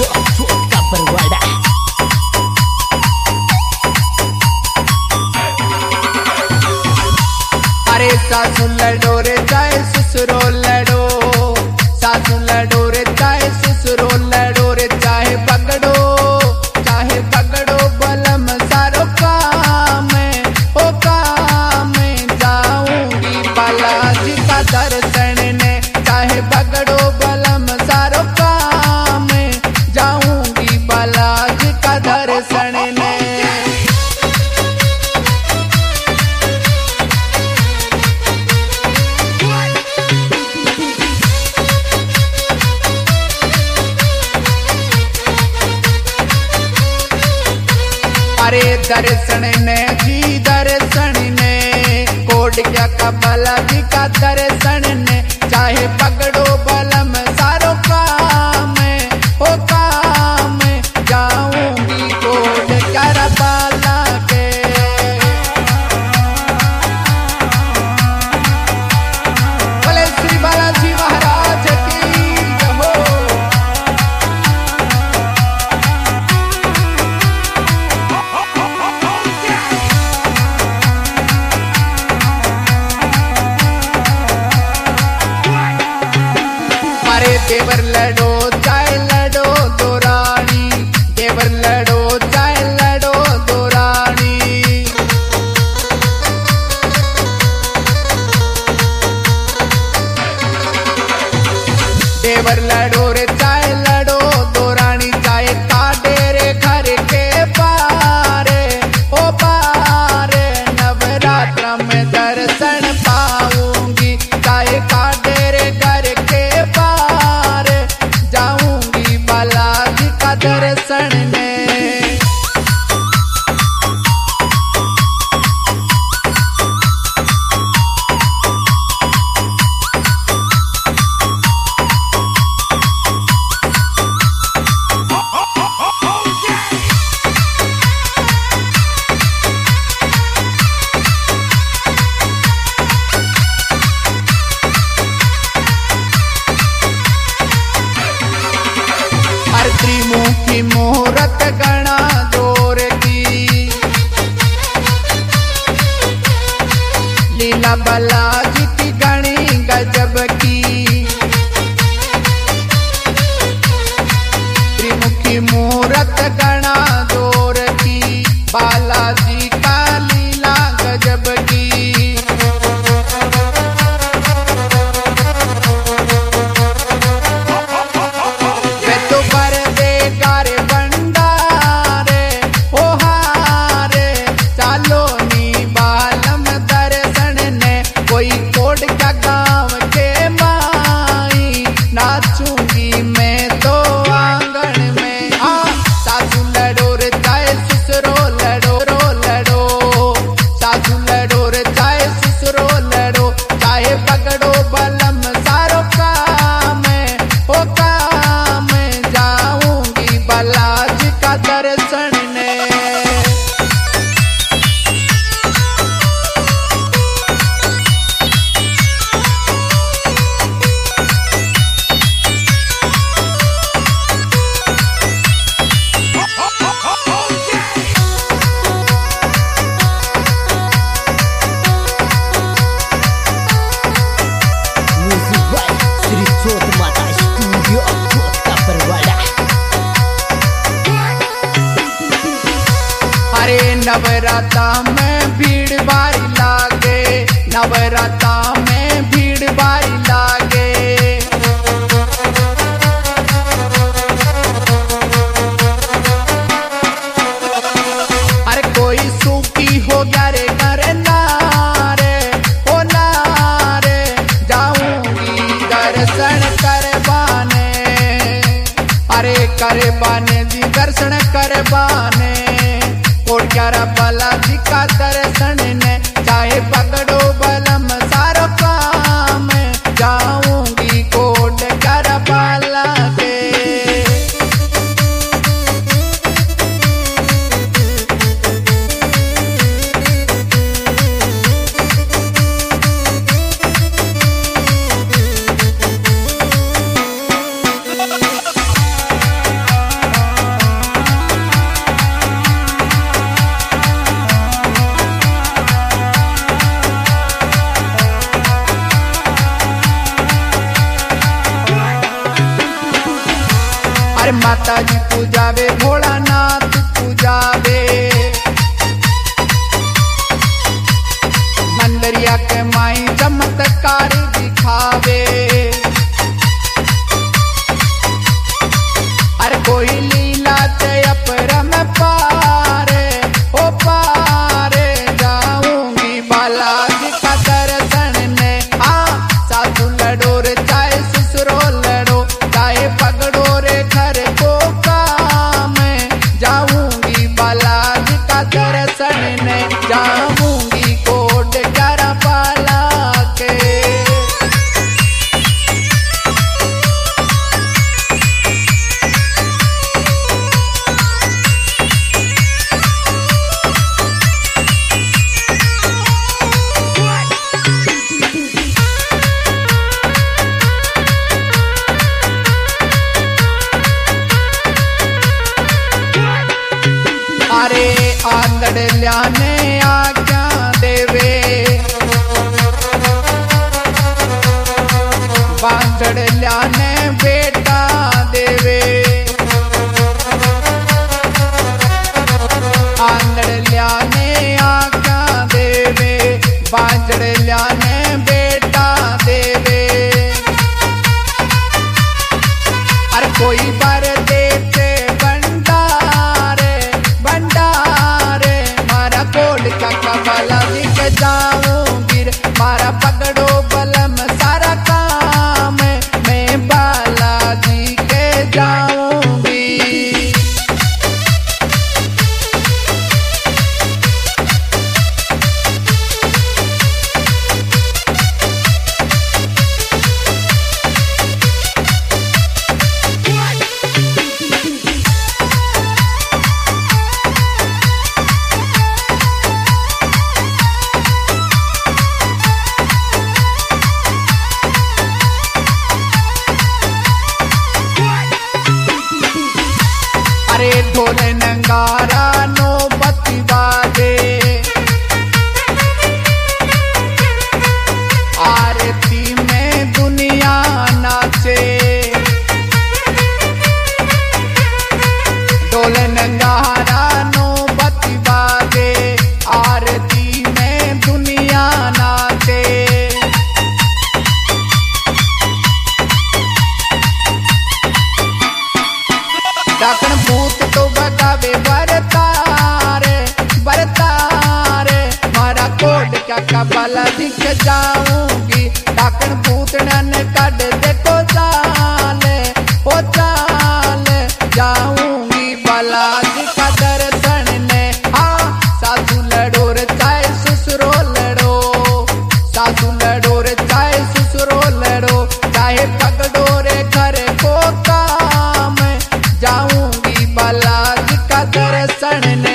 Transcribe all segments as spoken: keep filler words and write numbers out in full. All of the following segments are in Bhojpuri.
स्टूडियो छोटा बरवाड़ा। अरे सासू लड़ो रे चाहे ससुरो लड़ो, सासू लड़ो रे चाहे ससुरो लड़ो रे, चाहे पकड़ो चाहे पकड़ो बलम सारो काम ओ काम जाऊंगी बालाजी का दर्शन ने, चाहे पकड़ो बलम सारो काम जाऊंगी बालाजी का दर्शन ने। अरे दर्शन ने जी दर्शन ने, कोट क्या का बालाजी का दर्शन ने, चाहे पकड़ो बलम सारो काम ओ काम जाऊंगी कोट क्या बाला के। बोले श्री बालाजी महाराज की हो। अरे देवर लड़ो चाहे लड़ो दो रानी, देवर लड़ो चाहे लड़ो दो रानी। देवर लड़ो रे चाहे लड़ो दो रानी, चाहे काटे रे घर के पारे ओ पारे, नवरात्र में दर्शन पाऊंगी, चाहे काटे रे घर के पारे जाऊंगी बालाजी का दर्शन ने। त्रिमुखी मुहूर्त गणा जोर की, लीला बालाजी की गणी गजब की। त्रिमुखी मुहूर्त गणा जोर की, बालाजी का लीला गजब की। नाचूंगी मैं तो आंगन में, आ सासू लड़ो रे चाहे ससुरो लड़ो रो लड़ो, सासू लड़ो रे चाहे ससुरो लड़ो, चाहे पकड़ो बलम सारो काम ओ काम जाऊंगी बालाजी का दर्शन ने। अरे नवराता में भीड़ भारी लागे, नवराता में भीड़ भारी लागे। अरे कोई सूखी हो गया रे करे नारे ओ नारे, जाऊंगी दर्शन करवाने, अरे करवाने जी दर्शन करवाने कोट ग्यारह बालाजी का दर्शन ने, चाहे पकड़ो बलम सारो काम जाऊंगी कोट ग्यारह बाला के। माता जी पूजावे भोलानाथ पूजावे मंदरिया के माई चमत्कार दिखावे हर कोई लीला ते अपरम पारे ओ पारे जाऊंगी बालाजी का दर्शन ने आ सासू लड़ो रे चाहे ससुरो लड़ो चाहे पकड़ो रे घर को काम जाऊंगी बालाजी का दर्शन ने जाऊंगी कोट ग्यारह पाला के अरे आंगड़ ल्याने आज्ञा देवे बांगड़ ल्याने बेटा देवे आंगड़ ल्याने आज्ञा देवे बांगड़ ल्याने बेटा देवे अरे कोई बार देते भंडारे भंडारे मारा कोड का कमला दिख जाऊंगी मारा पकड़ो बलम सारा काम मैं बालाजी के जाऊंगी अरे ढोल नंगारा नौबती बाजे आरती में दुनिया नाचे ढोल नंगारा नौबती बाजे आरती में दुनिया नाचे डाकण भूत तो बगावे बरतारे बरतारे मारा कोड क्या कबला दिख जाऊंगी डाकण भूत नन कड देखो चाले ओ चाले जाऊंगी बालाजी का दर्शन ने आ सासू लड़ो रे चाहे ससुरो लड़ो सासू लड़ो रे चाहे ससुरो लड़ो चाहे पकड़ो रे घर को काम जाऊंगी बालाजी का दर्शन ने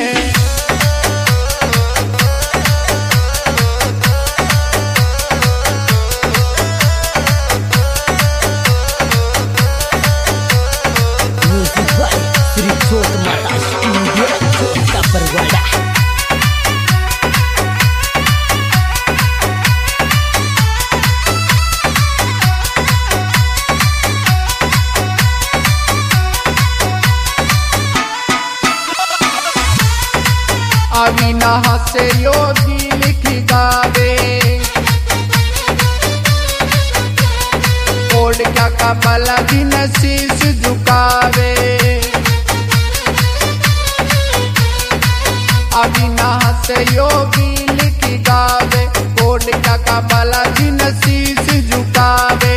म्यूजिक बाय श्री छोट माता स्टूडियो छोटा परवाड़ा अविनाश से योगी लिख गावे कोड क्या कमला दिन शीश झुकावे अविनाश से योगी लिख गावे कोड क्या कमला दिन शीश झुकावे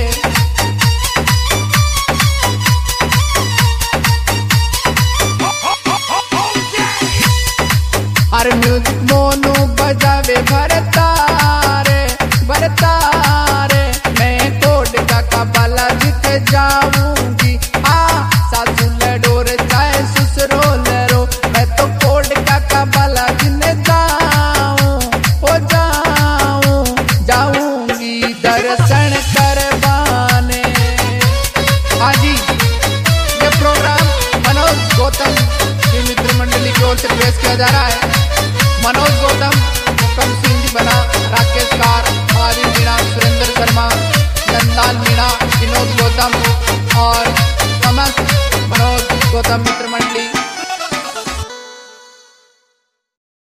हर म्यूजिक मोनू बजावे भरतारे भरतारे मैं कोड का कबला जीत जाऊंगी आ सासू लड़ो रे चाहे ससुरो लड़ो मैं तो कोड का कबला जीने जाऊं ओ जाऊं जाऊंगी दर्शन करवाने। हाँ जी, ये प्रोग्राम मनोज गौतम की मित्र मंडली की ओर से पेश किया जा रहा है। मनोज गौतम, हुक्म सिंह जी बना, राकेश कार, आदि मीणा, सुरेंद्र शर्मा, नंदलाल मीणा, विनोद गौतम और मनोज गौतम मित्र मंडली